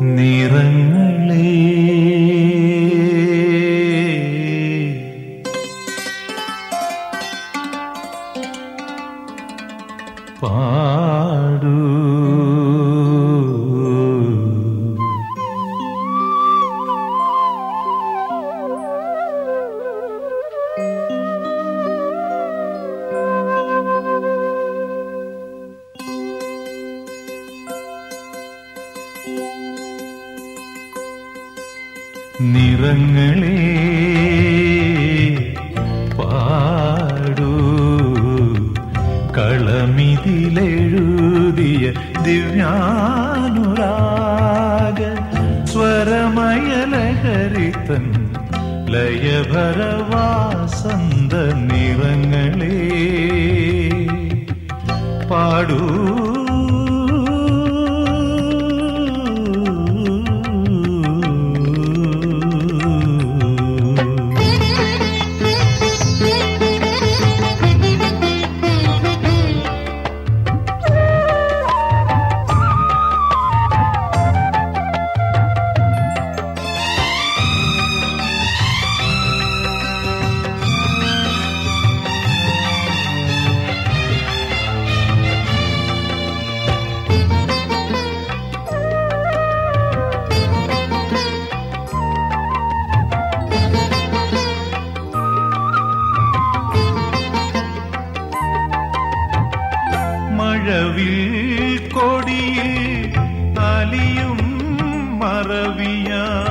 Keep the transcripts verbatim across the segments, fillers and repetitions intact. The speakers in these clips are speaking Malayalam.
നിറങ്ങളേ പാടൂ നിറങ്ങളേ പാടൂ കളമിതിലെഴുതിയ ദിവ്യാനുരാഗ സ്വരമയലഹരിതൻ ലയഭരവാസന്ത നിറങ്ങളേ പാടൂ മഴവിൽ കൊടിയിൽ അലിയും മറവിയ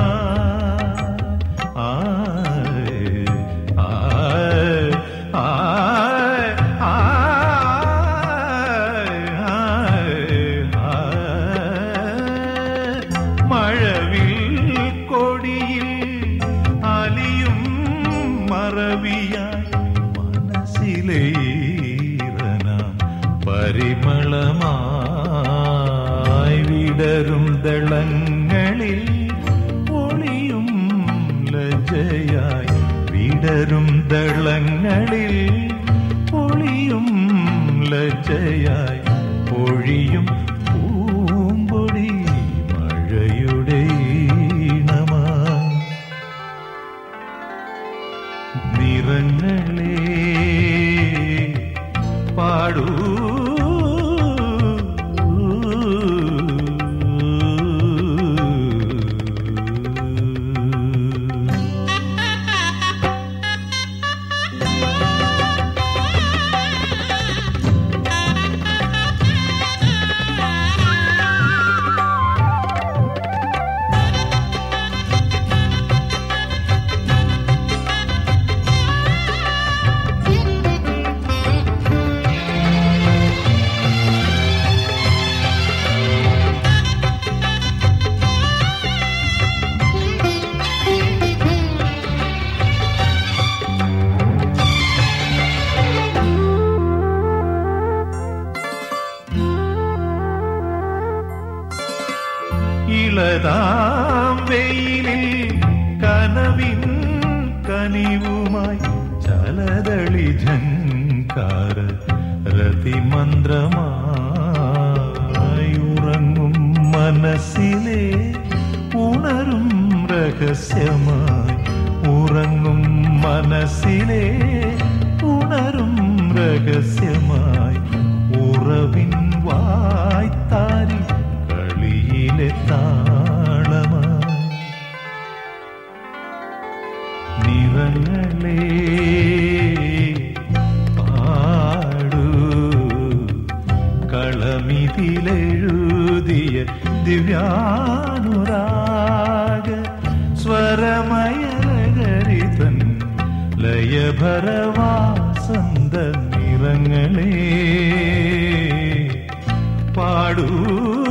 മഴവിൽ കൊടിയിൽ അലിയും മറവിയ മനസ്സിലെ പരിമളമായി വിടരും ദളങ്ങളിൽ ഒളിയും ലജ്ജയായി വിടരും ദളങ്ങളിൽ ഒളിയും ലജ്ജയായി പൊഴിയും പൂമ്പൊടി മഴയുടെ ഈണമായി നിറങ്ങളേ പാടൂ ഇളതാം വെയിലിൽ കനവിൻ കനിവുമായി ചലതളി ഝങ്കാര രതിമന്ത്രമായി ഉറങ്ങും മനസ്സിലെ ഉണരും രഹസ്യമായി ഉറങ്ങും മനസ്സിലെ ഉണരും രഹസ്യമായി ഉറവിൻ വായ്ത്താരി കളിയിലെ താളമായി നിറങ്ങളേ പാടൂ കളമിതിലെഴുതിയ ദിവ്യാനുരാഗ സ്വരമയലഹരിതൻ ലയഭരവാസന്ത നിറങ്ങളേ പാടൂ.